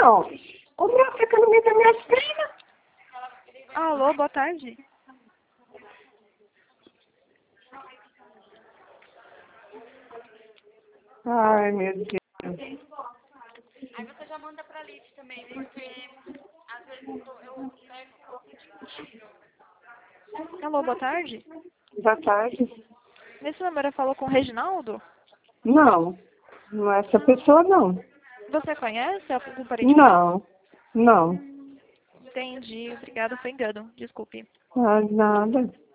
Não. O meu fica no meio das minhas pernas. Alô, boa tarde. Ai, meu Deus. Aí você já manda pra Liv também, né? Porque às vezes eu pego um pouco de... Alô, boa tarde. Boa tarde. Nesse número falou com o Reginaldo? Não. Não é essa pessoa, não. Você conhece algum parente meu? Não. Não. Entendi. Obrigada, foi engano. Desculpe. Ah, nada.